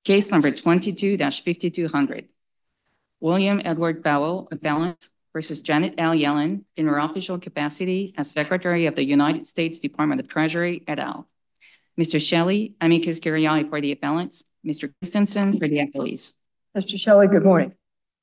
Case number 22-5200. William Edward Powell, appellant, versus Janet L. Yellen in her official capacity as Secretary of the United States Department of Treasury, et al. Mr. Shelley, amicus curiae for the appellants. Mr. Christensen for the appellees. Mr. Shelley, good morning.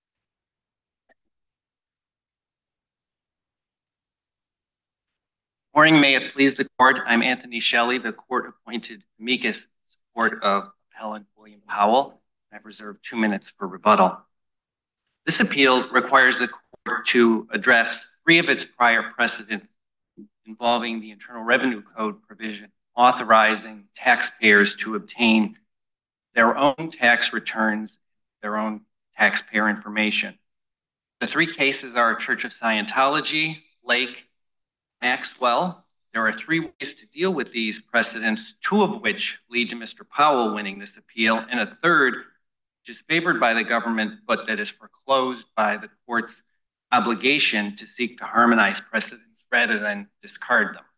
Morning, may it please the court. I'm Anthony Shelley, the court-appointed amicus in support of appellant William Powell. I've reserved 2 minutes for rebuttal. This appeal requires the court to address 3 of its prior precedents involving the Internal Revenue Code provision authorizing taxpayers to obtain their own tax returns, their own taxpayer information. The 3 cases are Church of Scientology, Lake, Maxwell. There are 3 ways to deal with these precedents, 2 of which lead to Mr. Powell winning this appeal, and a third, which is favored by the government, but that is foreclosed by the court's obligation to seek to harmonize precedents rather than discard them.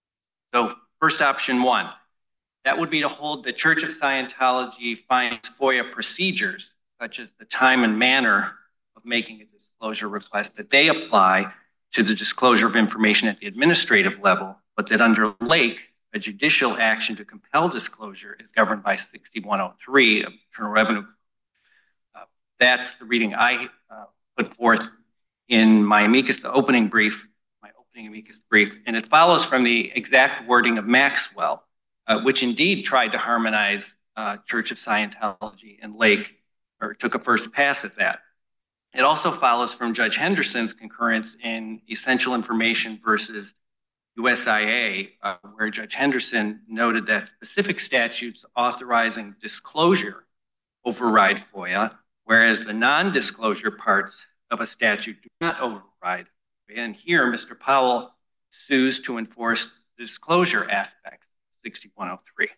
So first option 1, that would be to hold the Church of Scientology finds FOIA procedures, such as the time and manner of making a disclosure request, that they apply to the disclosure of information at the administrative level, but that under Lake, a judicial action to compel disclosure is governed by 6103 of Internal Revenue Code. That's the reading I put forth in my amicus, my opening amicus brief, and it follows from the exact wording of Maxwell, which indeed tried to harmonize Church of Scientology and Lake, or took a first pass at that. It also follows from Judge Henderson's concurrence in Essential Information versus USIA, where Judge Henderson noted that specific statutes authorizing disclosure override FOIA, whereas the non-disclosure parts of a statute do not override. And here, Mr. Powell sues to enforce the disclosure aspects of 6103.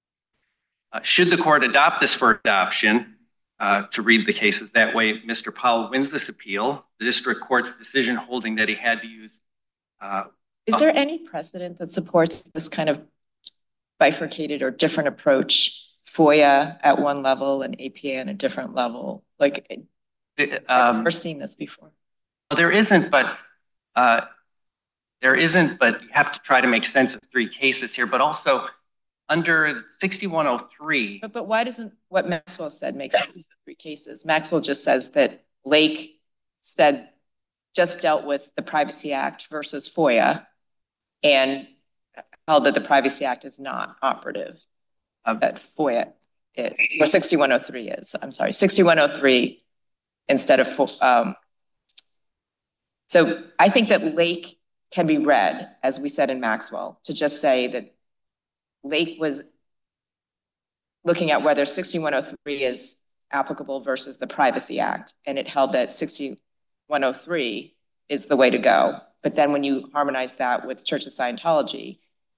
Should the court adopt this for adoption, to read the cases that way, Mr. Powell wins this appeal. The district court's decision holding that he had to use... Is there any precedent that supports this kind of bifurcated or different approach, FOIA at one level and APA at a different level? Like, I've never seen this before. Well, there isn't, but you have to try to make sense of 3 cases here, but also under 6103. But why doesn't what Maxwell said make sense of the 3 cases? Maxwell just says that Lake just dealt with the Privacy Act versus FOIA and held that the Privacy Act is not operative. That FOIA is, or 6103 is. I'm sorry, 6103 instead of so I think that Lake can be read, as we said in Maxwell, to just say that Lake was looking at whether 6103 is applicable versus the Privacy Act, and it held that 6103 is the way to go. But then when you harmonize that with Church of Scientology,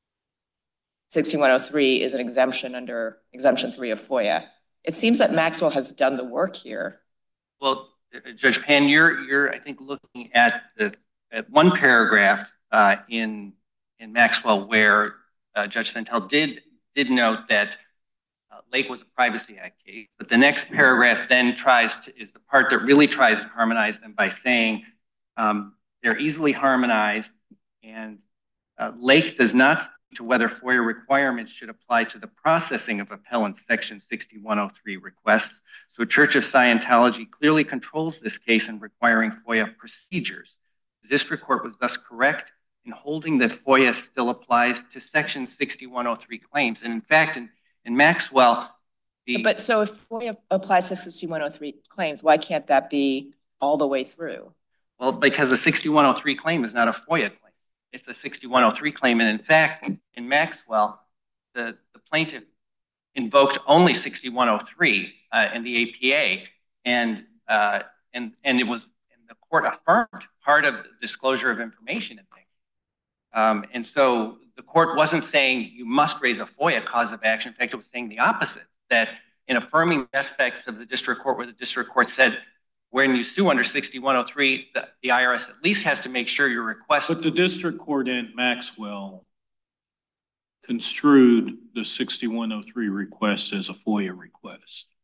6103 is an exemption under Exemption 3 of FOIA. It seems that Maxwell has done the work here. Well, Judge Pan, you're I think looking at one paragraph in Maxwell where Judge Santel did note that Lake was a Privacy Act case, but the next paragraph then is the part that really tries to harmonize them by saying they're easily harmonized, and Lake does not speak to whether FOIA requirements should apply to the processing of appellant Section 6103 requests. So Church of Scientology clearly controls this case in requiring FOIA procedures. The district court was thus correct in holding that FOIA still applies to Section 6103 claims. And in fact, in Maxwell, But so if FOIA applies to 6103 claims, why can't that be all the way through? Well, because a 6103 claim is not a FOIA claim. It's a 6103 claim. And in fact, in Maxwell, the plaintiff invoked only 6103 in the APA, and it was, and the court affirmed part of the disclosure of information, I think. And so the court wasn't saying you must raise a FOIA cause of action. In fact, it was saying the opposite, that in affirming aspects of the district court where the district court said, when you sue under 6103, the IRS at least has to make sure your request. But the district court in Maxwell construed the 6103 request as a FOIA request.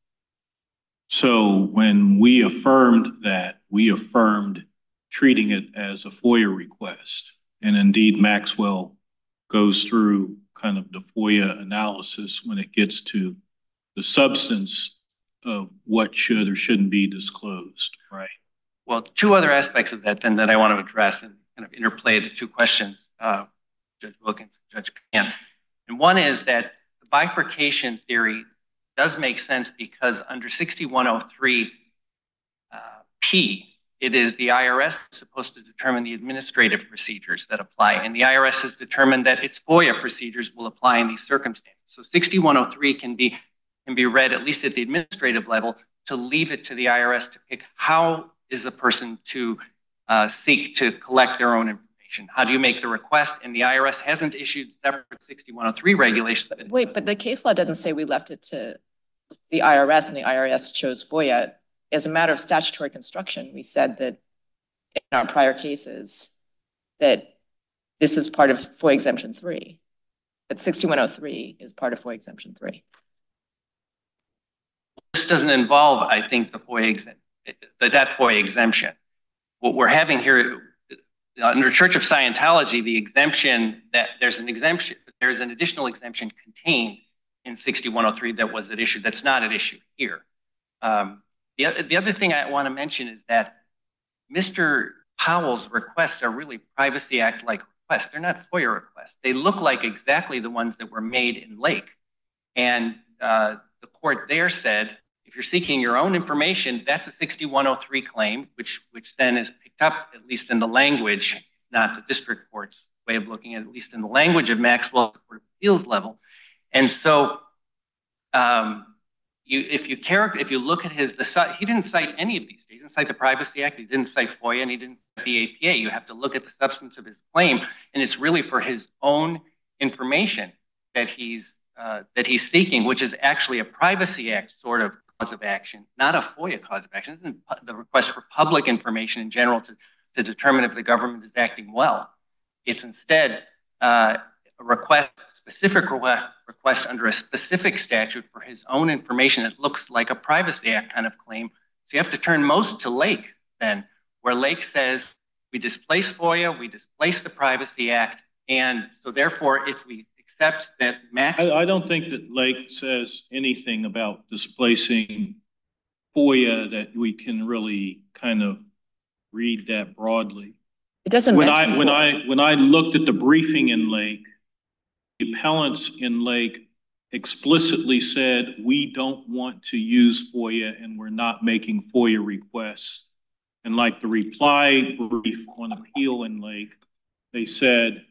So when we affirmed that, we affirmed treating it as a FOIA request. And indeed, Maxwell goes through kind of the FOIA analysis when it gets to the substance of what should or shouldn't be disclosed, right? Well, two other aspects of that then that I want to address and kind of interplay the two questions, Judge Wilkins, Judge Pan. And one is that the bifurcation theory does make sense because under 6103 P, it is the IRS supposed to determine the administrative procedures that apply. And the IRS has determined that its FOIA procedures will apply in these circumstances. So 6103 can be read, at least at the administrative level, to leave it to the IRS to pick how is a person to seek to collect their own information. How do you make the request? And the IRS hasn't issued separate 6103 regulations. Wait, but the case law doesn't say we left it to the IRS and the IRS chose FOIA. As a matter of statutory construction, we said that in our prior cases that this is part of FOIA Exemption 3, that 6103 is part of FOIA Exemption 3. This doesn't involve, I think, the that FOIA exemption. What we're having here under Church of Scientology, the exemption that there's an additional exemption contained in 6103 that was at issue. That's not at issue here. The other thing I want to mention is that Mr. Powell's requests are really Privacy Act-like requests. They're not FOIA requests. They look like exactly the ones that were made in Lake. And the court there said, if you're seeking your own information, that's a 6103 claim, which then is picked up, at least in the language, not the district court's way of looking at least in the language of Maxwell Court of Appeals level. And so if you look at he didn't cite any of these. He didn't cite the Privacy Act, he didn't cite FOIA, and he didn't cite the APA. You have to look at the substance of his claim, and it's really for his own information that he's seeking, which is actually a Privacy Act sort of cause of action, not a FOIA cause of action. This isn't the request for public information in general to determine if the government is acting well. It's instead a specific request under a specific statute for his own information that looks like a Privacy Act kind of claim. So you have to turn most to Lake then, where Lake says we displace FOIA, we displace the Privacy Act, and so therefore if we accept that I don't think that Lake says anything about displacing FOIA that we can really kind of read that broadly. It doesn't when I looked at the briefing in Lake, the appellants in Lake explicitly said we don't want to use FOIA and we're not making FOIA requests. And like the reply brief on appeal in Lake, they said,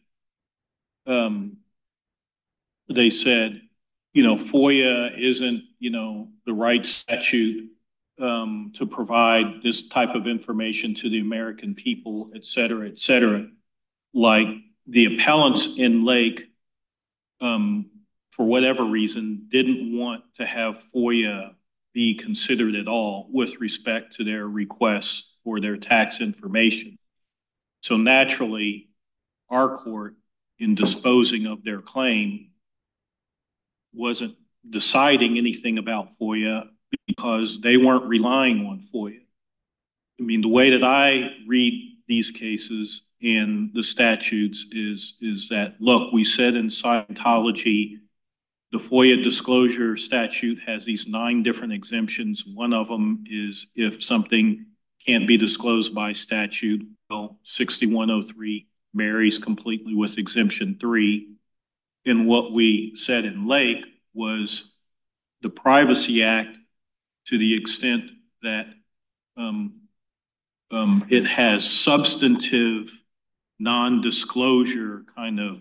FOIA isn't, the right statute to provide this type of information to the American people, et cetera, et cetera. Like the appellants in Lake, for whatever reason, didn't want to have FOIA be considered at all with respect to their requests for their tax information. So naturally, our court, in disposing of their claim, wasn't deciding anything about FOIA because they weren't relying on FOIA. I mean, the way that I read these cases and the statutes is that, look, we said in Scientology, the FOIA disclosure statute has these 9 different exemptions. One of them is if something can't be disclosed by statute. Well, 6103 marries completely with exemption 3. And what we said in Lake was the Privacy Act, to the extent that it has substantive non-disclosure kind of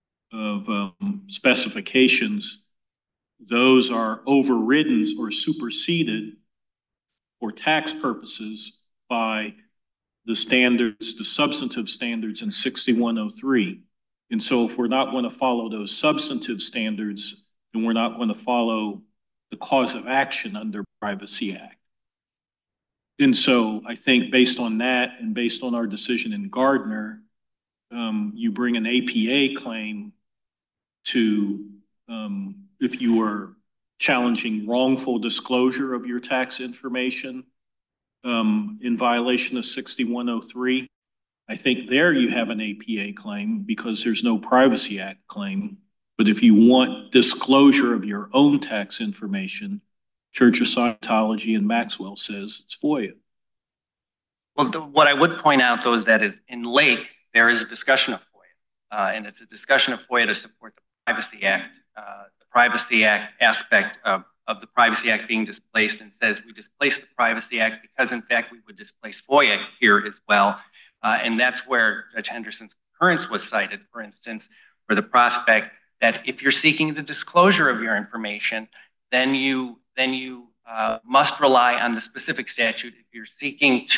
specifications, those are overridden or superseded for tax purposes by the standards, the substantive standards in 6103. And so if we're not going to follow those substantive standards, then we're not going to follow the cause of action under Privacy Act. And so I think based on that and based on our decision in Gardner, you bring an APA claim to, if you were challenging wrongful disclosure of your tax information in violation of 6103. I think there you have an APA claim because there's no Privacy Act claim. But if you want disclosure of your own tax information, Church of Scientology and Maxwell says it's FOIA. Well, what I would point out, though, is that in Lake, there is a discussion of FOIA, and it's a discussion of FOIA to support the Privacy Act. The Privacy Act aspect of the Privacy Act being displaced, and says we displaced the Privacy Act because, in fact, we would displace FOIA here as well. And that's where Judge Henderson's concurrence was cited, for instance, for the prospect that if you're seeking the disclosure of your information, then you must rely on the specific statute. If you're seeking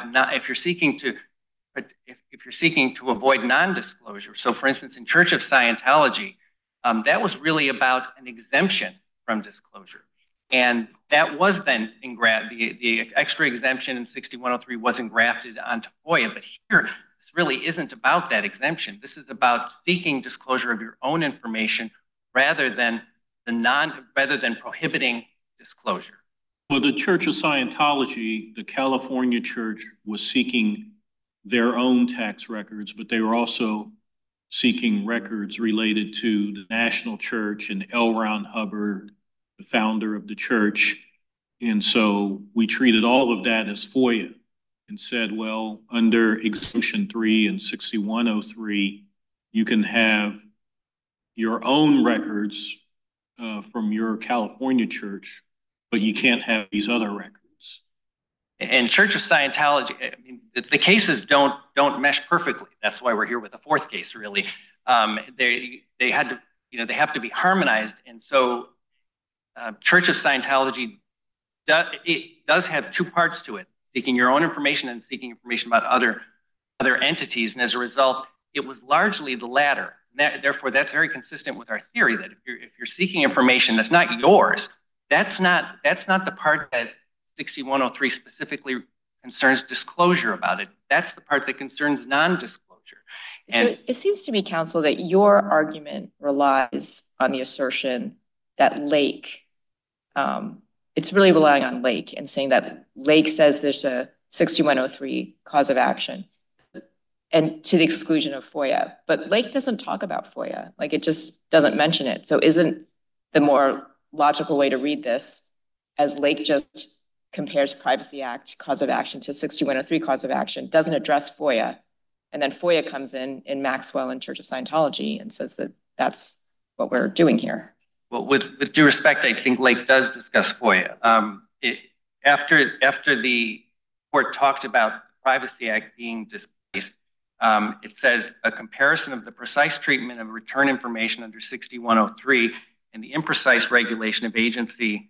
to avoid non-disclosure. So, for instance, in Church of Scientology, that was really about an exemption from disclosure. And that was then the extra exemption in 6103 was engrafted onto FOIA. But here, this really isn't about that exemption. This is about seeking disclosure of your own information rather than prohibiting disclosure. Well, the Church of Scientology, the California church, was seeking their own tax records, but they were also seeking records related to the national church and L. Ron Hubbard, the founder of the church. And so we treated all of that as FOIA and said, well, under Exemption 3 and 6103, you can have your own records from your California church, but you can't have these other records. And Church of Scientology, I mean, the cases don't mesh perfectly. That's why we're here with a fourth case, really. They have to be harmonized. And so Church of Scientology does have two parts to it: seeking your own information and seeking information about other entities. And as a result, it was largely the latter. Therefore, that's very consistent with our theory that if you're seeking information that's not yours, that's not the part that 6103 specifically concerns disclosure about it. That's the part that concerns non-disclosure. And so it seems to me, counsel, that your argument relies on the assertion that Lake, it's really relying on Lake and saying that Lake says there's a 6103 cause of action and to the exclusion of FOIA. But Lake doesn't talk about FOIA. Like, it just doesn't mention it. So isn't the more logical way to read this as Lake just compares Privacy Act cause of action to 6103 cause of action, doesn't address FOIA, and then FOIA comes in Maxwell and Church of Scientology and says that that's what we're doing here? Well, with due respect, I think Lake does discuss FOIA. After the court talked about the Privacy Act being displaced, it says a comparison of the precise treatment of return information under 6103 and the imprecise regulation of agency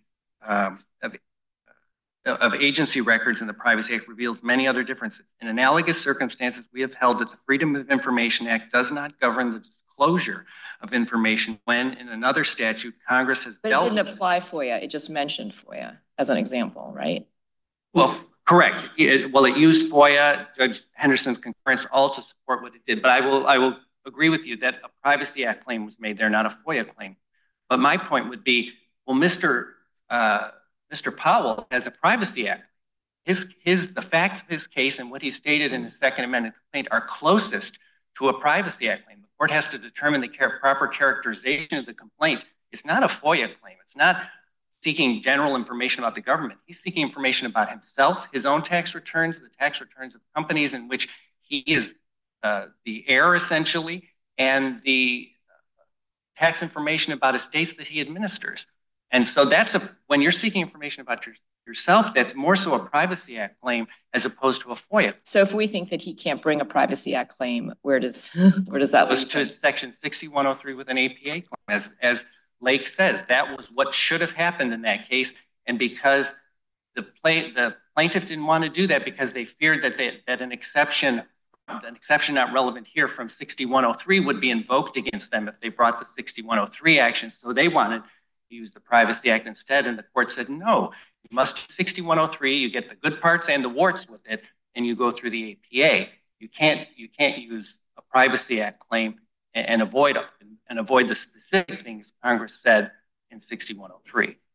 records in the Privacy Act reveals many other differences. In analogous circumstances, we have held that the Freedom of Information Act does not govern the disclosure of information when, in another statute, Congress has dealt with. But it didn't apply FOIA. It just mentioned FOIA as an example, right? Well, correct. It used FOIA, Judge Henderson's concurrence, all to support what it did. But I will agree with you that a Privacy Act claim was made there, not a FOIA claim. But my point would be, well, Mr. Powell has a Privacy Act. The facts of his case and what he stated in his Second Amendment complaint are closest to a Privacy Act claim. The court has to determine the proper characterization of the complaint. It's not a FOIA claim. It's not seeking general information about the government. He's seeking information about himself, his own tax returns, the tax returns of companies in which he is the heir, essentially, and the tax information about estates that he administers. And so when you're seeking information about yourself, that's more so a Privacy Act claim as opposed to a FOIA. So if we think that he can't bring a Privacy Act claim, where does that lead to Section 6103 with an APA claim. As Lake says, that was what should have happened in that case. And because the plaintiff didn't want to do that because they feared that an exception not relevant here from 6103 would be invoked against them if they brought the 6103 action. So they wanted to use the Privacy Act instead. And the court said, no, you must do 6103. You get the good parts and the warts with it, and you go through the APA. You can't use a Privacy Act claim and avoid the specific things Congress said in 6103.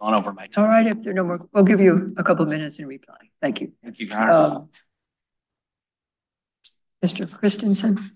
gone over my time. All right, if there are no more, we'll give you a couple minutes in reply. Thank you. Thank you, Your Honor. Mr. Christensen.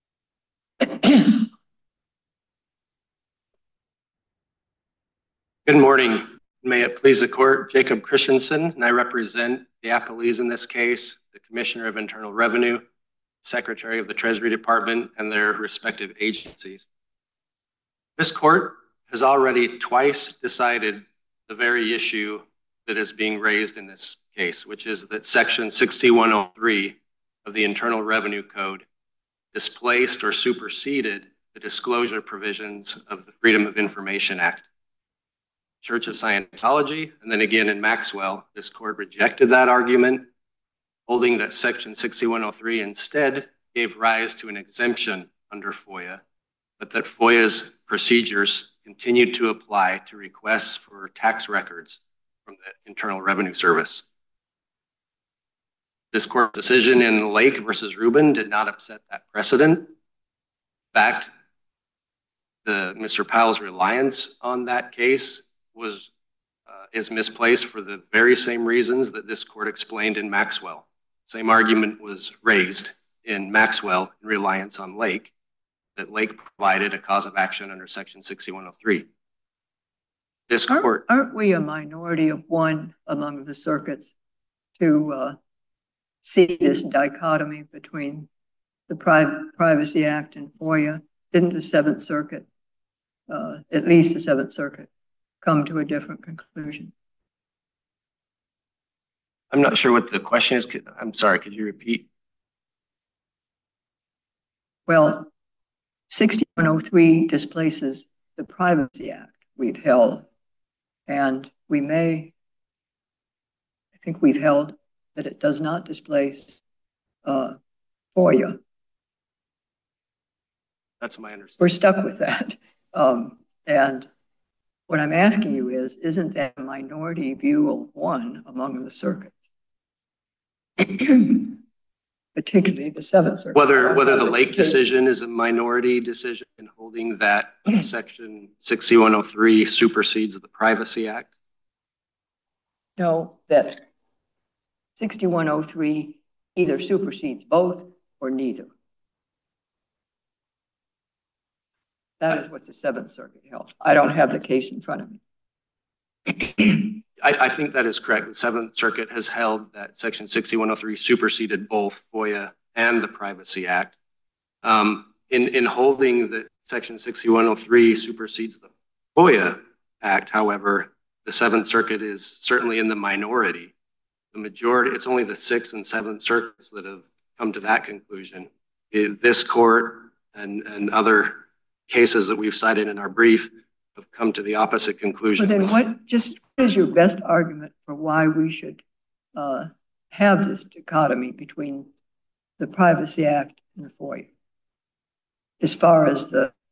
Good morning. May it please the court, Jacob Christensen, and I represent the appellees in this case, the Commissioner of Internal Revenue, Secretary of the Treasury Department, and their respective agencies. This court has already twice decided the very issue that is being raised in this case, which is that Section 6103 of the Internal Revenue Code displaced or superseded the disclosure provisions of the Freedom of Information Act. Church of Scientology, and then again in Maxwell, this court rejected that argument, holding that Section 6103 instead gave rise to an exemption under FOIA, but that FOIA's procedures continued to apply to requests for tax records from the Internal Revenue Service. This court decision in Lake versus Rubin did not upset that precedent. In fact, Mr. Powell's reliance on that case is misplaced for the very same reasons that this court explained in Maxwell. Same argument was raised in Maxwell in reliance on Lake, that Lake provided a cause of action under Section 6103. This court... Aren't we a minority of one among the circuits to see this dichotomy between the Privacy Act and FOIA? Didn't the Seventh Circuit, at least the Seventh Circuit, come to a different conclusion? I'm not sure what the question is. I'm sorry, could you repeat? Well, 6103 displaces the Privacy Act we've held, and I think we've held that it does not displace FOIA. That's my understanding. We're stuck with that. And what I'm asking you is, isn't that a minority view of one among the circuits? Particularly the Seventh Circuit. Whether the Lake decision is a minority decision in holding that Section 6103 supersedes the Privacy Act? No, that 6103 either supersedes both or neither. That is what the Seventh Circuit held. I don't have the case in front of me. I think that is correct. The Seventh Circuit has held that Section 6103 superseded both FOIA and the Privacy Act. In holding that Section 6103 supersedes the FOIA Act, however, the Seventh Circuit is certainly in the minority. The majority, it's only the Sixth and Seventh Circuits that have come to that conclusion. This court and other cases that we've cited in our brief have come to the opposite conclusion. But then what is your best argument for why we should have this dichotomy between the Privacy Act and the FOIA, as far as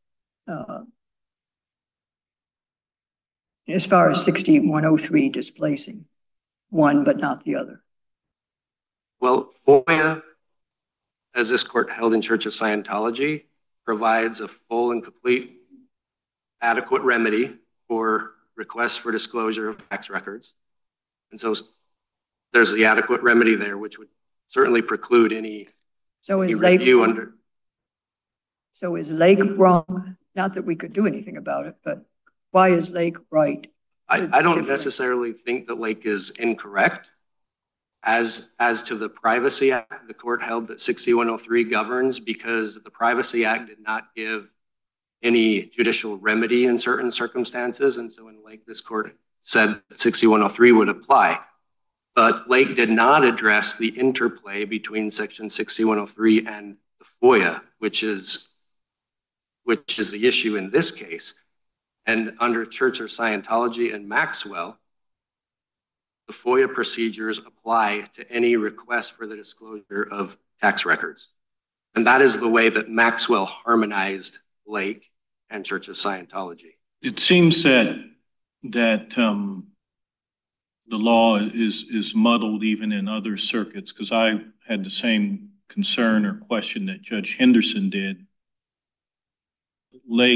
6103 displacing one but not the other? Well, FOIA, as this court held in Church of Scientology, provides a full and complete adequate remedy for requests for disclosure of tax records. And so there's the adequate remedy there, which would certainly preclude any review under. So is Lake wrong? Not that we could do anything about it, but why is Lake right? I don't necessarily think that Lake is incorrect. As to the Privacy Act, the court held that 6103 governs because the Privacy Act did not give any judicial remedy in certain circumstances. And so in Lake, this court said that 6103 would apply. But Lake did not address the interplay between Section 6103 and the FOIA, which is the issue in this case. And under Church of Scientology and Maxwell, the FOIA procedures apply to any request for the disclosure of tax records. And that is the way that Maxwell harmonized Lake and Church of Scientology. It seems that the law is muddled even in other circuits, because I had the same concern or question that Judge Henderson did. Lake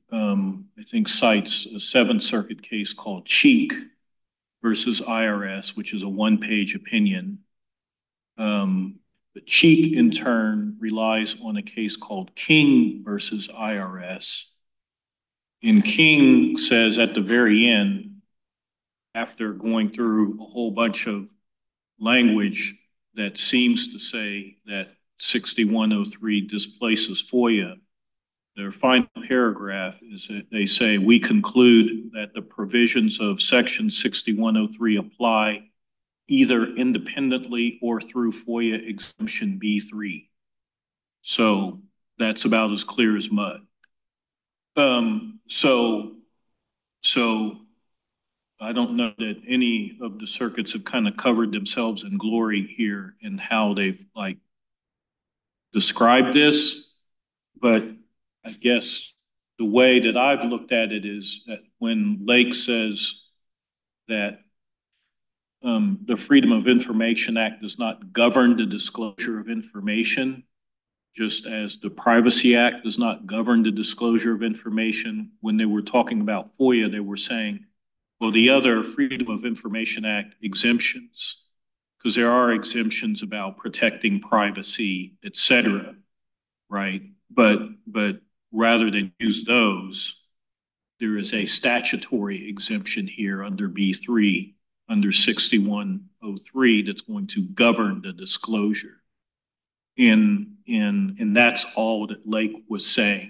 I think cites a Seventh Circuit case called Cheek versus IRS, which is a one-page opinion. But Cheek, in turn, relies on a case called King versus IRS. And King says at the very end, after going through a whole bunch of language that seems to say that 6103 displaces FOIA, their final paragraph is that they say, we conclude that the provisions of section 6103 apply either independently or through FOIA exemption B3. So that's about as clear as mud. So I don't know that any of the circuits have kind of covered themselves in glory here in how they've like described this, but I guess the way that I've looked at it is that when Lake says that the Freedom of Information Act does not govern the disclosure of information, just as the Privacy Act does not govern the disclosure of information. When they were talking about FOIA, they were saying, well, the other Freedom of Information Act exemptions, because there are exemptions about protecting privacy, et cetera, right? But rather than use those, there is a statutory exemption here under B3, under 6103, that's going to govern the disclosure. And that's all that Lake was saying.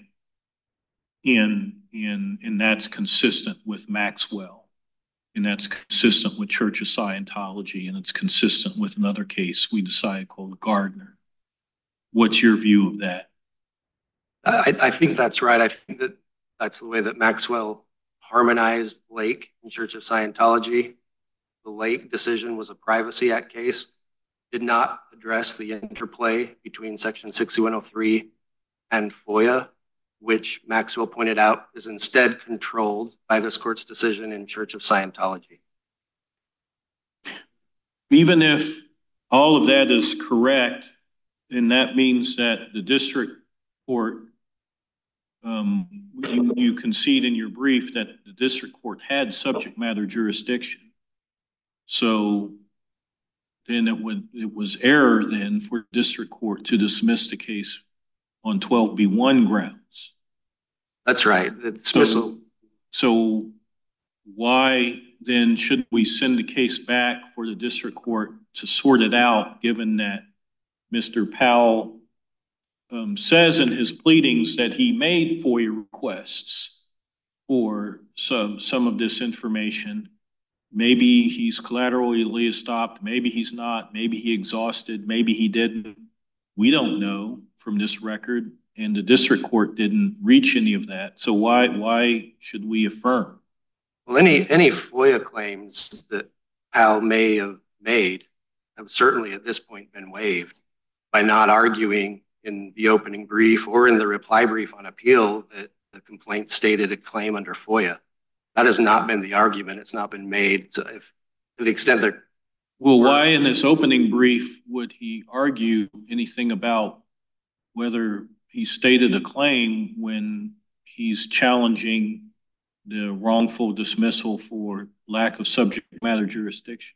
And that's consistent with Maxwell. And that's consistent with Church of Scientology. And it's consistent with another case we decided called Gardner. What's your view of that? I think that's right. I think that that's the way that Maxwell harmonized Lake and Church of Scientology. The Lake decision was a Privacy Act case, did not address the interplay between Section 6103 and FOIA, which Maxwell pointed out is instead controlled by this court's decision in Church of Scientology. Even if all of that is correct, then that means that the district court, you concede in your brief that the district court had subject matter jurisdiction. So then it was error then for district court to dismiss the case on 12B1 grounds. That's right. The dismissal. So why then should we send the case back for the district court to sort it out, given that Mr. Powell says in his pleadings that he made FOIA requests for some of this information? Maybe he's collaterally stopped, maybe he's not, maybe he exhausted, maybe he didn't. We don't know from this record, and the district court didn't reach any of that. So why should we affirm? Well, any FOIA claims that Powell may have made have certainly at this point been waived by not arguing in the opening brief or in the reply brief on appeal that the complaint stated a claim under FOIA. That has not been the argument. It's not been made. So if, to the extent that... Well, why in this opening brief would he argue anything about whether he stated a claim when he's challenging the wrongful dismissal for lack of subject matter jurisdiction?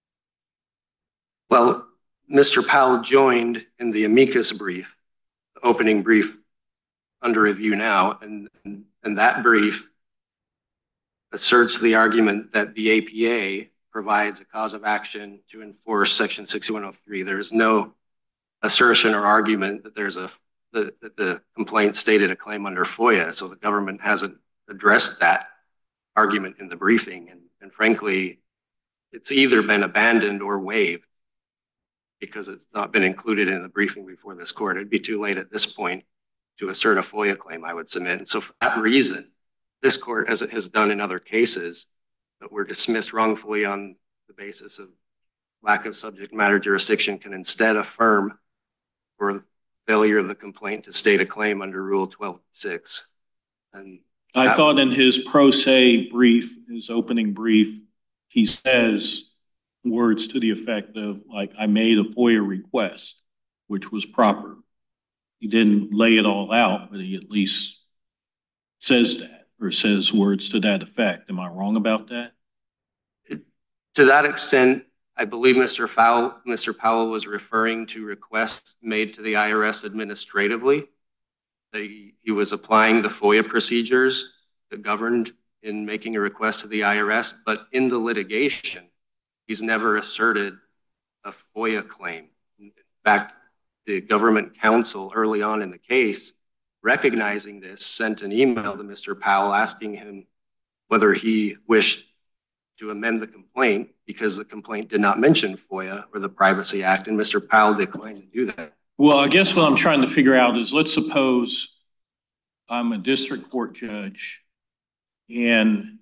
Well, Mr. Powell joined in the amicus brief, the opening brief under review now, and that brief asserts the argument that the APA provides a cause of action to enforce Section 6103. There's no assertion or argument that the complaint stated a claim under FOIA, so the government hasn't addressed that argument in the briefing. And frankly, it's either been abandoned or waived because it's not been included in the briefing before this court. It'd be too late at this point to assert a FOIA claim, I would submit. And so for that reason, this court, as it has done in other cases that were dismissed wrongfully on the basis of lack of subject matter jurisdiction, can instead affirm for failure of the complaint to state a claim under Rule 12.6. And I thought in his pro se brief, his opening brief, he says words to the effect of, like, I made a FOIA request, which was proper. He didn't lay it all out, but he at least says that. or says words to that effect. Am I wrong about that? To that extent, I believe Mr. Powell was referring to requests made to the IRS administratively. He was applying the FOIA procedures that governed in making a request to the IRS, but in the litigation, he's never asserted a FOIA claim. In fact, the government counsel early on in the case, recognizing this, sent an email to Mr. Powell asking him whether he wished to amend the complaint because the complaint did not mention FOIA or the Privacy Act, and Mr. Powell declined to do that. Well, I guess what I'm trying to figure out is, let's suppose I'm a district court judge and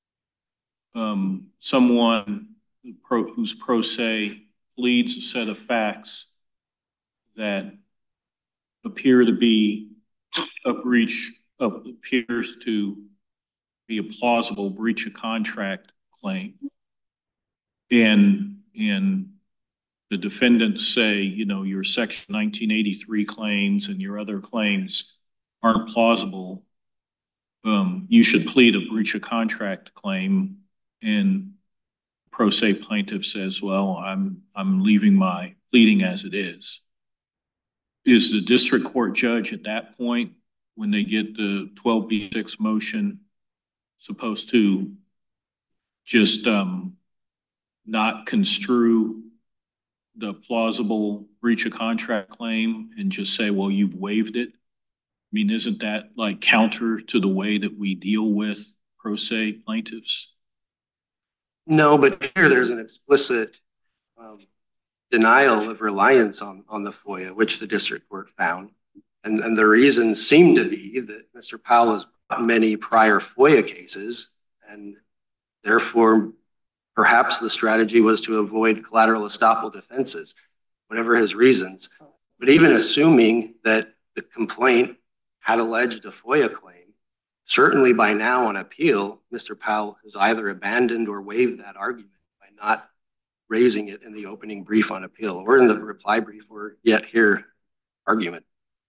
someone who's pro se pleads a set of facts that appear to be appears to be a plausible breach of contract claim. And the defendants say, your Section 1983 claims and your other claims aren't plausible. You should plead a breach of contract claim. And pro se plaintiff says, well, I'm leaving my pleading as it is. Is the district court judge at that point, when they get the 12B6 motion, supposed to just not construe the plausible breach of contract claim and just say, well, you've waived it? I mean, isn't that like counter to the way that we deal with pro se plaintiffs? No, but here there's an explicit denial of reliance on the FOIA, which the district court found. And the reasons seem to be that Mr. Powell has brought many prior FOIA cases, and therefore perhaps the strategy was to avoid collateral estoppel defenses, whatever his reasons. But even assuming that the complaint had alleged a FOIA claim, certainly by now on appeal, Mr. Powell has either abandoned or waived that argument by not raising it in the opening brief on appeal or in the reply brief or yet here argument.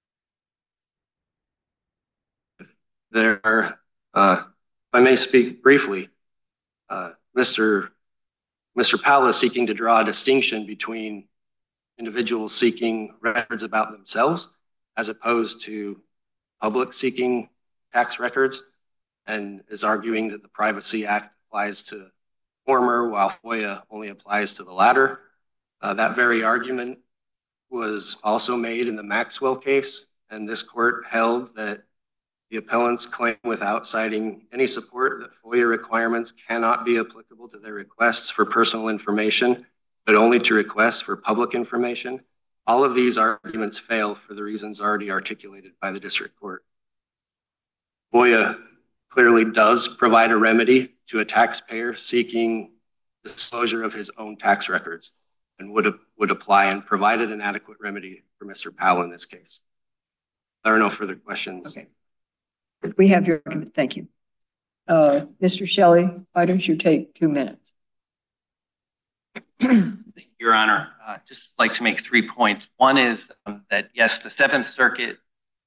There are, if I may speak briefly, Mr. Powell is seeking to draw a distinction between individuals seeking records about themselves as opposed to public seeking tax records, and is arguing that the Privacy Act applies to former while FOIA only applies to the latter. That very argument was also made in the Maxwell case, and this court held that the appellants claim without citing any support that FOIA requirements cannot be applicable to their requests for personal information, but only to requests for public information. All of these arguments fail for the reasons already articulated by the district court. FOIA clearly does provide a remedy to a taxpayer seeking disclosure of his own tax records and would apply and provided an adequate remedy for Mr. Powell in this case. There are no further questions. Okay. We have your argument. Thank you. Mr. Shelley, why don't you take 2 minutes? Thank you, Your Honor. Just like to make 3 points. One is that, yes, the Seventh Circuit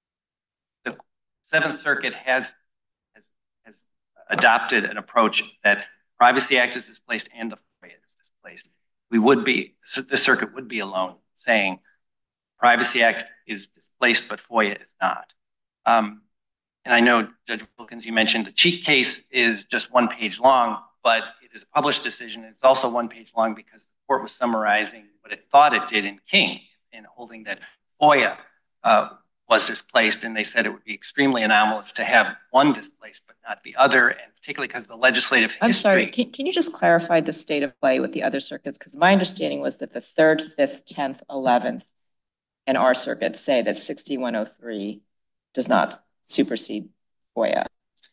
has adopted an approach that Privacy Act is displaced and the FOIA is displaced. The circuit would be alone saying Privacy Act is displaced, but FOIA is not. And I know, Judge Wilkins, you mentioned the Cheek case is just 1 page long, but it is a published decision. It's also 1 page long because the court was summarizing what it thought it did in King in holding that FOIA was displaced, and they said it would be extremely anomalous to have one displaced but not the other, and particularly because of the legislative history. I'm sorry, can you just clarify the state of play with the other circuits? Because my understanding was that the 3rd, 5th, 10th, 11th, and our circuits say that 6103 does not supersede FOIA.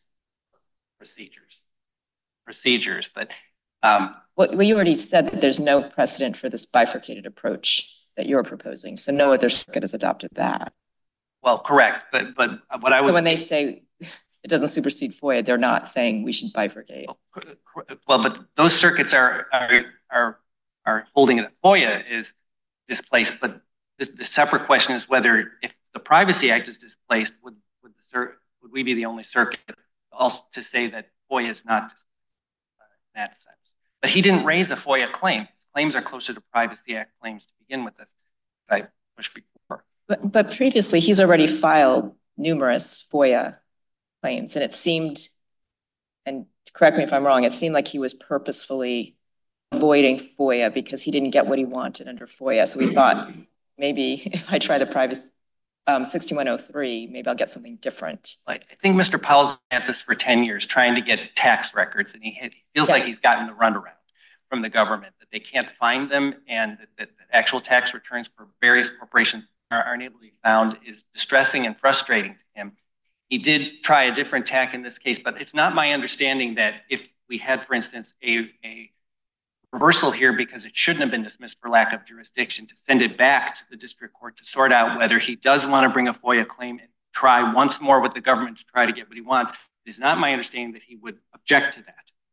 Procedures, but well, you already said that there's no precedent for this bifurcated approach that you're proposing, so no other circuit has adopted that. Well, correct, but what I was... So when they say it doesn't supersede FOIA, they're not saying we should bifurcate. Well, but those circuits are holding that FOIA is displaced, but the separate question is whether if the Privacy Act is displaced, would we be the only circuit also to say that FOIA is not in that sense. But he didn't raise a FOIA claim. His claims are closer to Privacy Act claims to begin with, as I pushed before. But previously, he's already filed numerous FOIA claims, and it seemed, and correct me if I'm wrong, it seemed like he was purposefully avoiding FOIA because he didn't get what he wanted under FOIA. So we thought, maybe if I try the privacy 6103, maybe I'll get something different. I think Mr. Powell's been at this for 10 years trying to get tax records, and he feels like he's gotten the runaround from the government, that they can't find them, and that actual tax returns for various corporations aren't able to be found is distressing and frustrating to him. He did try a different tack in this case, but it's not my understanding that if we had, for instance, a reversal here because it shouldn't have been dismissed for lack of jurisdiction, to send it back to the district court to sort out whether he does want to bring a FOIA claim and try once more with the government to try to get what he wants. It is not my understanding that he would object to that.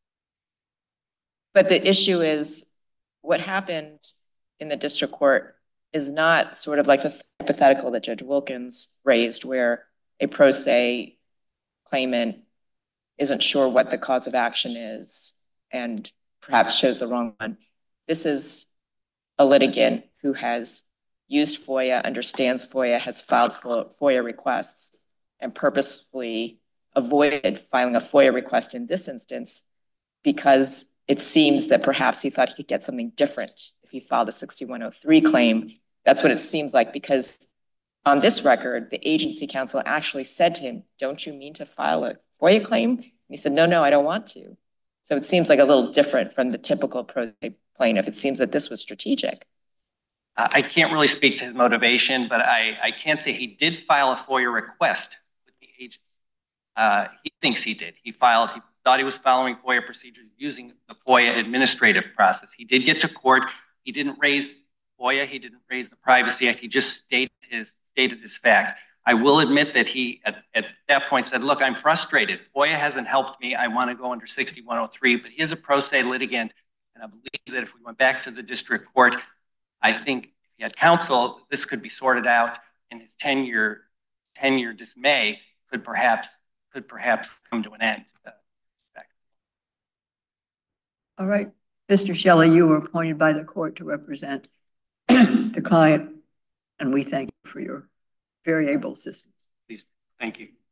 But the issue is what happened in the district court is not sort of like the hypothetical that Judge Wilkins raised, where a pro se claimant isn't sure what the cause of action is and perhaps chose the wrong one. This is a litigant who has used FOIA, understands FOIA, has filed FOIA requests, and purposefully avoided filing a FOIA request in this instance because it seems that perhaps he thought he could get something different if he filed a 6103 claim. That's what it seems like, because on this record, the agency counsel actually said to him, "Don't you mean to file a FOIA claim?" And he said, "No, I don't want to." So it seems like a little different from the typical pro se plaintiff. It seems that this was strategic. I can't really speak to his motivation, but I can say he did file a FOIA request with the agency. He thinks he did. He thought he was following FOIA procedures using the FOIA administrative process. He did get to court. He didn't raise FOIA. He didn't raise the Privacy Act. He just stated his facts. I will admit that he, at that point, said, "Look, I'm frustrated. FOIA hasn't helped me. I want to go under 6103, but he is a pro se litigant, and I believe that if we went back to the district court, I think if he had counsel, this could be sorted out, and his 10-year dismay could perhaps come to an end." All right. Mr. Shelley, you were appointed by the court to represent the client, and we thank you for your very able assistance. Please, thank you.